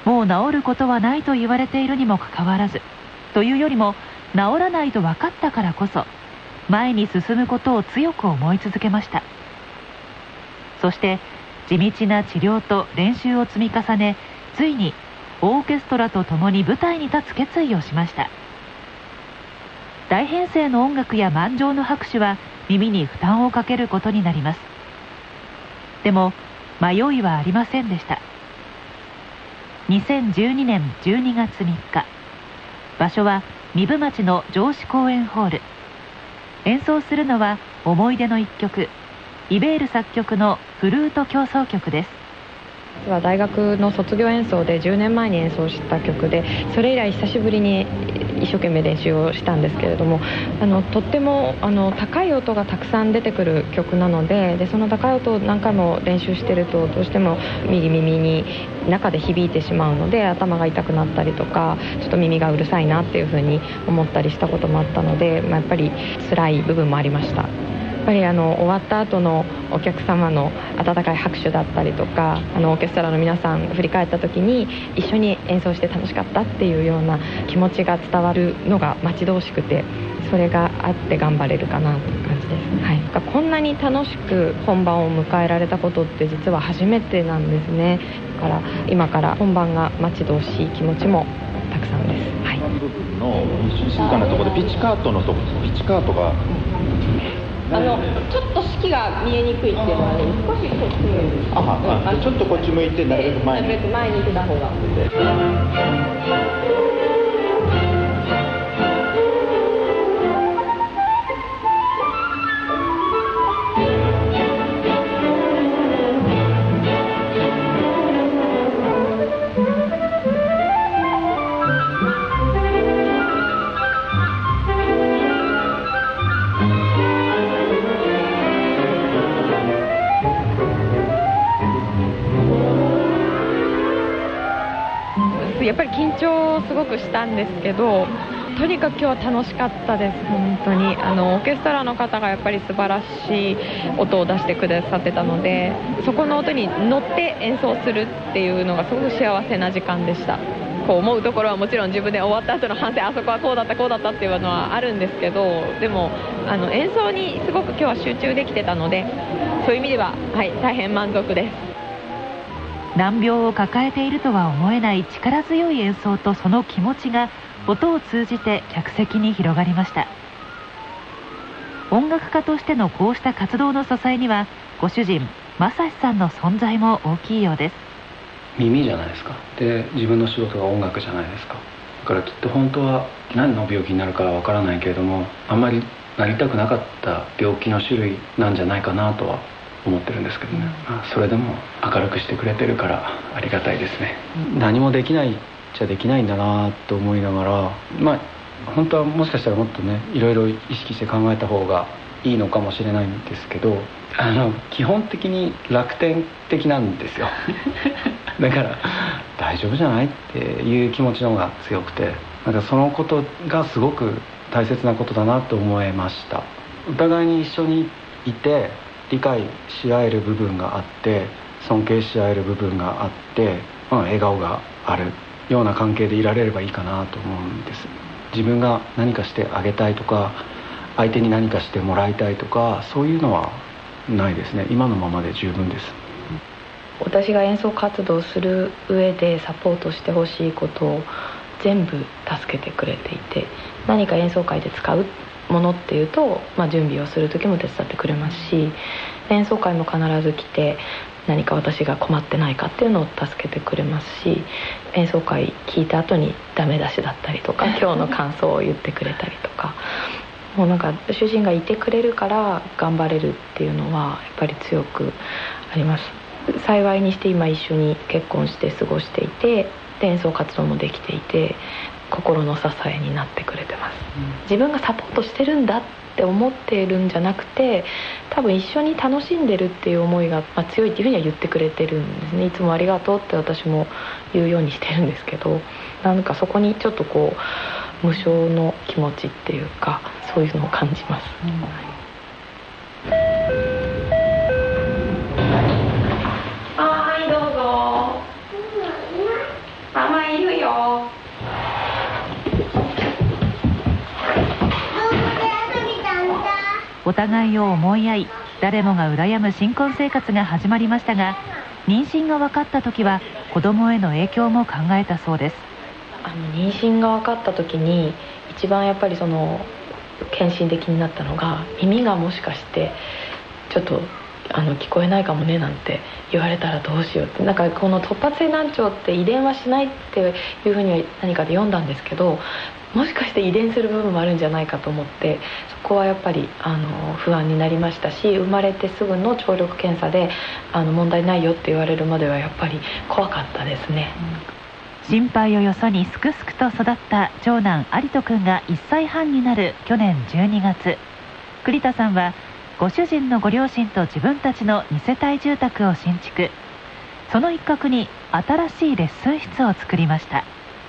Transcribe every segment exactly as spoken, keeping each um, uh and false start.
もう治ることはないと言われているにもかかわらず、というよりも治らないと分かったからこそ前に進むことを強く思い続けました。そして地道な治療と練習を積み重ね、ついにオーケストラと共に舞台に立つ決意をしました。大編成の音楽や満場の拍手は耳に負担をかけることになります。でも迷いはありませんでした。にせんじゅうにねんじゅうにがつみっか、場所は壬生町の城址公園ホール。演奏するのは思い出の一曲、イベール作曲のフルート協奏曲です。 実は大学の卒業演奏でじゅうねんまえに演奏した曲で、それ以来久しぶりに一生懸命練習をしたんですけれども、あのとってもあの高い音がたくさん出てくる曲なので、でその高い音を何回も練習してるとどうしても右耳に中で響いてしまうので、頭が痛くなったりとか、ちょっと耳がうるさいなっていうふうに思ったりしたこともあったので、まあ、やっぱり辛い部分もありました。やっぱりあの終わった後のお客様の温かい拍手だったりとか、あのオーケストラの皆さん振り返った時に一緒に演奏して楽しかったっていうような気持ちが伝わるのが待ち遠しくて、それがあって頑張れるかなという感じです、はい、こんなに楽しく本番を迎えられたことって実は初めてなんですね。だから今から本番が待ち遠しい気持ちもたくさんです、はい、 部分の静かなところでピッチカートのとこピッチカートがあのちょっと式が見えにくいっていうのはね、少しこっち向いて、 ああ、ちょっとこっち向いてなるべく前になるべく前に出た方が。やっぱり緊張すごくしたんですけど、とにかく今日は楽しかったです。本当にあのオーケストラの方がやっぱり素晴らしい音を出してくださってたので、そこの音に乗って演奏するっていうのがすごく幸せな時間でした。こう思うところはもちろん自分で終わった後の反省、あそこはこうだったこうだったっていうのはあるんですけど、でもあの演奏にすごく今日は集中できてたので、そういう意味では、はい、大変満足です。 難病を抱えているとは思えない力強い演奏とその気持ちが音を通じて客席に広がりました。音楽家としてのこうした活動の支えにはご主人正志さんの存在も大きいようです。 耳じゃないですか。で自分の仕事が音楽じゃないですか。だからきっと本当は何の病気になるかはわからないけれども、あんまりなりたくなかった病気の種類なんじゃないかなとは思ってるんですけどね、まあ、それでも明るくしてくれてるからありがたいですね、うん、何もできないっちゃできないんだなと思いながら、まあ本当はもしかしたらもっとねいろいろ意識して考えた方がいいのかもしれないんですけど、あの基本的に楽天的なんですよだから大丈夫じゃないっていう気持ちの方が強くて、なんかそのことがすごく大切なことだなと思いました。お互いに一緒にいて理解し合える部分があって尊敬し合える部分があって、まあ、笑顔があるような関係でいられればいいかなと思うんです。自分が何かしてあげたいとか相手に何かしてもらいたいとかそういうのはないですね。今のままで十分です。 私が演奏活動する上でサポートしてほしいことを全部助けてくれていて、何か演奏会で使うものっていうと、まあ、準備をする時も手伝ってくれますし、演奏会も必ず来て何か私が困ってないかっていうのを助けてくれますし、演奏会聞いた後にダメ出しだったりとか今日の感想を言ってくれたりとかもうなんか主人がいてくれるから頑張れるっていうのはやっぱり強くあります。幸いにして今一緒に結婚して過ごしていて、で演奏活動もできていて心の支えになってくれてます、うん、自分がサポートしてるんだって思っているんじゃなくて、多分一緒に楽しんでるっていう思いが、まあ、強いっていうふうには言ってくれてるんですね。いつもありがとうって私も言うようにしてるんですけど、なんかそこにちょっとこう無償の気持ちっていうかそういうのを感じます、うん、あ、はいどうぞ。はお互いを思い合い、誰もが羨む新婚生活が始まりましたが、妊娠が分かった時は子供への影響も考えたそうです。 あの妊娠が分かった時に一番やっぱりその献身的になったのが、耳がもしかしてちょっとあの聞こえないかもねなんて言われたらどうしようって、なんかこの突発性難聴って遺伝はしないっていうふうに何かで読んだんですけど、もしかして遺伝する部分もあるんじゃないかと思って、そこはやっぱりあの不安になりましたし、生まれてすぐの聴力検査であの問題ないよって言われるまではやっぱり怖かったですね。 うん、心配をよそにすくすくと育った長男有人君がいっさいはんになる去年じゅうにがつ、栗田さんはご主人のご両親と自分たちのに世帯住宅を新築。その一角に新しいレッスン室を作りました。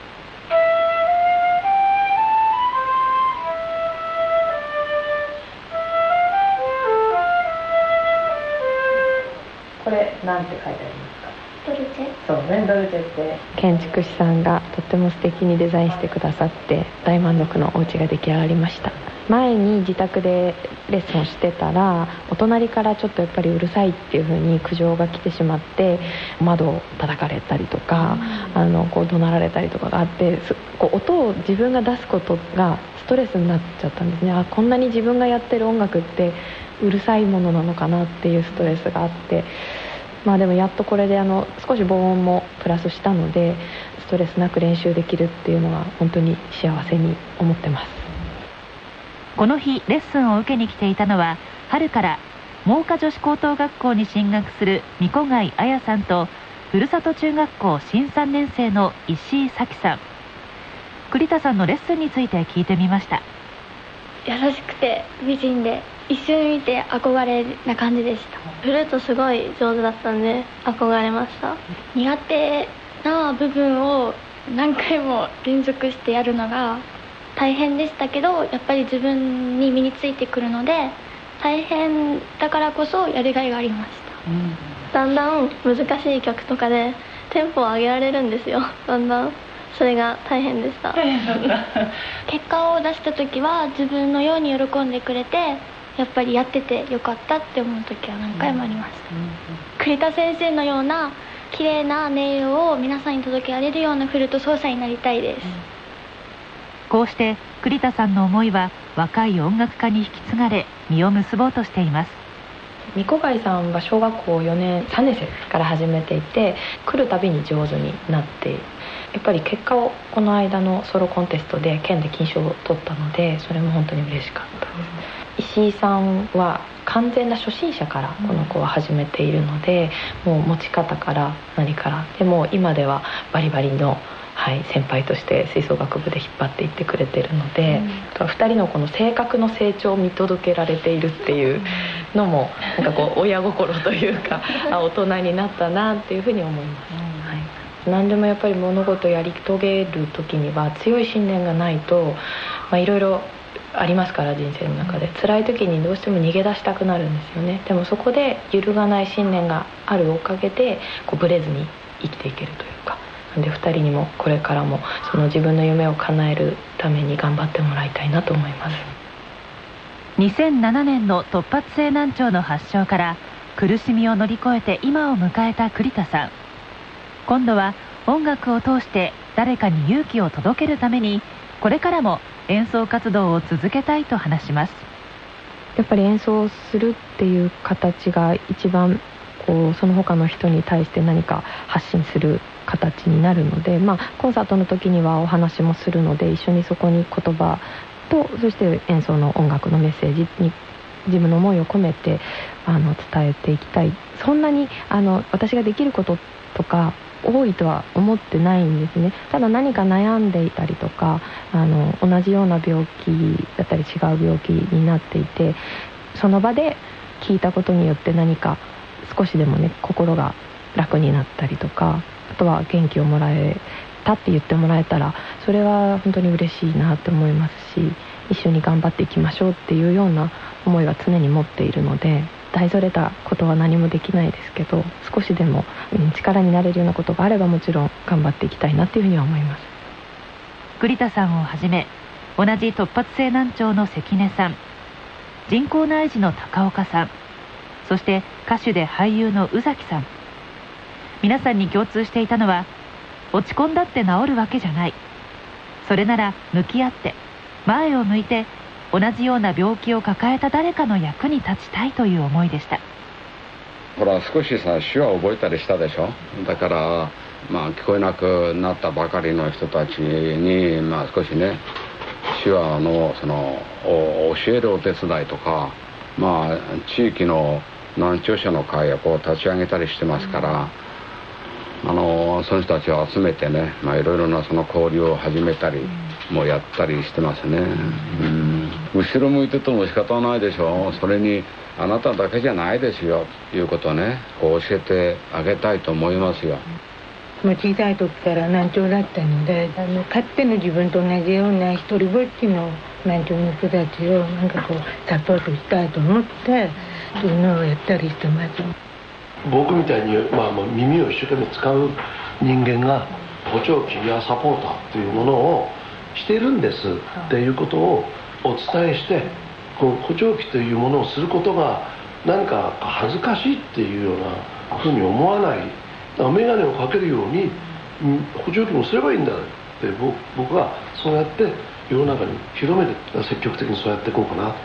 これなんて書いてありますか？ドルチェ。そうね、ドルチェって建築士さんがとっても素敵にデザインしてくださって大満足のお家が出来上がりました。前に自宅でレッスンをしてたら、お隣からちょっとやっぱりうるさいっていう風に苦情が来てしまって、窓を叩かれたりとか、あのこう怒鳴られたりとかがあって、こう音を自分が出すことがストレスになっちゃったんですね。あ、こんなに自分がやってる音楽ってうるさいものなのかなっていうストレスがあって、まあでもやっとこれであの少し防音もプラスしたので、ストレスなく練習できるっていうのは本当に幸せに思ってます。 この日レッスンを受けに来ていたのは、春から真岡女子高等学校に進学する三小貝彩さんと、ふるさと中学校新さんねん生の石井咲さん。栗田さんのレッスンについて聞いてみました。 優しくて美人で、一緒に見て憧れな感じでした。フルートすごい上手だったんで憧れました。苦手な部分を何回も連続してやるのが大変でしたけど、やっぱり自分に身についてくるので、大変だからこそやりがいがありました。うん、だんだん難しい曲とかでテンポを上げられるんですよ。だんだんそれが大変でした。結果を出した時は自分のように喜んでくれて、やっぱりやっててよかったって思う時は何回もありました。うんうん、栗田先生のような綺麗な音色を皆さんに届けられるようなフルート奏者になりたいです。うん、 こうして栗田さんの思いは若い音楽家に引き継がれ、実を結ぼうとしています。 三小貝さんは小学校よねんさんねん生から始めていて、来るたびに上手になって、やっぱり結果をこの間のソロコンテストで県で金賞を取ったので、それも本当に嬉しかったです。うん、石井さんは完全な初心者からこの子は始めているので、もう持ち方から何からでも今ではバリバリのはい、先輩として吹奏楽部で引っ張っていってくれてるので、うん、ふたりのこの性格の成長を見届けられているっていうのもなんかこう親心というかあ、大人になったなっていうふうに思います。うん、はい、何でもやっぱり物事をやり遂げる時には強い信念がないと、まあ、いろいろありますから、人生の中で辛い時にどうしても逃げ出したくなるんですよね。でもそこで揺るがない信念があるおかげでこうブレずに生きていけるというか、でふたりにもこれからもその自分の夢を叶えるために頑張ってもらいたいなと思います。 にせんななねんの突発性難聴の発症から苦しみを乗り越えて今を迎えた栗田さん。今度は音楽を通して誰かに勇気を届けるために、これからも演奏活動を続けたいと話します。 やっぱり演奏するっていう形が一番こうその他の人に対して何か発信する形になるので、まあ、コンサートの時にはお話もするので、一緒にそこに言葉とそして演奏の音楽のメッセージに自分の思いを込めてあの伝えていきたい。そんなにあの私ができることとか多いとは思ってないんですね。ただ何か悩んでいたりとか、あの同じような病気だったり違う病気になっていて、その場で聞いたことによって何か少しでもね心が楽になったりとか、あとは元気をもらえたって言ってもらえたら、それは本当に嬉しいなと思いますし、一緒に頑張っていきましょうっていうような思いは常に持っているので、大それたことは何もできないですけど、少しでも力になれるようなことがあればもちろん頑張っていきたいなというふうには思います。 栗田さんをはじめ同じ突発性難聴の関根さん、 人工内耳の高岡さん、そして歌手で俳優の宇崎さん。皆さんに共通していたのは、落ち込んだって治るわけじゃない、それなら向き合って前を向いて同じような病気を抱えた誰かの役に立ちたいという思いでした。 ほら少しさ手話覚えたりしたでしょ。だからまあ聞こえなくなったばかりの人たちに、まあ、少しね手話のその教えるお手伝いとか、まあ地域の難聴者の会をこう立ち上げたりしてますから、あのその人たちを集めてね、まあ、いろいろなその交流を始めたりもやったりしてますね。うん、後ろ向いてても仕方ないでしょ。それにあなただけじゃないですよということをねこう教えてあげたいと思いますよ。 もう小さい時から難聴だったので、あのかつての自分と同じような一人ぼっちの難聴の人たちをなんかこうサポートしたいと思ってそういうのをやったりしてます。 僕みたいに、まあ、耳を一生懸命使う人間が補聴器やサポーターというものをしているんですっていうことをお伝えして、この補聴器というものをすることが何か恥ずかしいっていうようなふうに思わない。だから眼鏡をかけるように補聴器もすればいいんだって僕はそうやって世の中に広めて積極的にそうやっていこうかなと。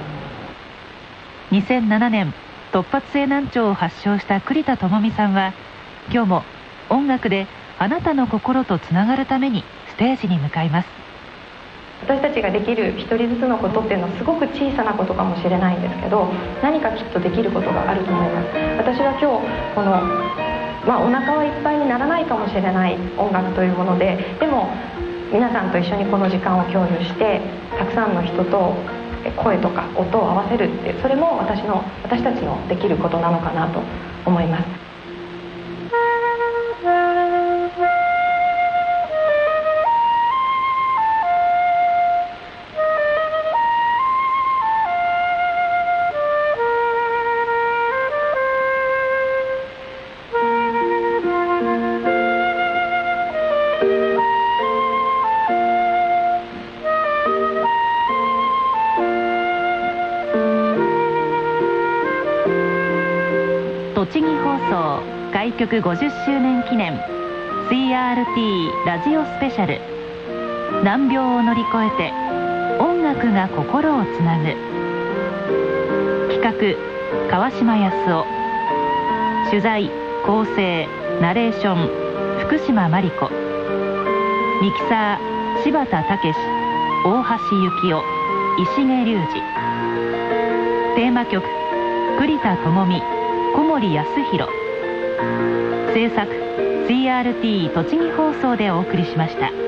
にせんななねん突発性難聴を発症した栗田智美さんは今日も音楽であなたの心とつながるためにステージに向かいます。 私たちができる一人ずつのことっていうのはすごく小さなことかもしれないんですけど、何かきっとできることがあると思います。私は今日この、まあ、お腹はいっぱいにならないかもしれない音楽というもので、でも皆さんと一緒にこの時間を共有してたくさんの人と声とか音を合わせるっていう、それも私の私たちのできることなのかなと思います。 栃木放送開局ごじゅっしゅうねん記念 シーアールティー ラジオスペシャル、難病を乗り越えて音楽が心をつなぐ。企画川島康夫、取材構成ナレーション福島真理子、ミキサー柴田武史、大橋幸夫、石毛隆二。テーマ曲栗田智美、小森康弘。制作 シーアールティー 栃木放送でお送りしました。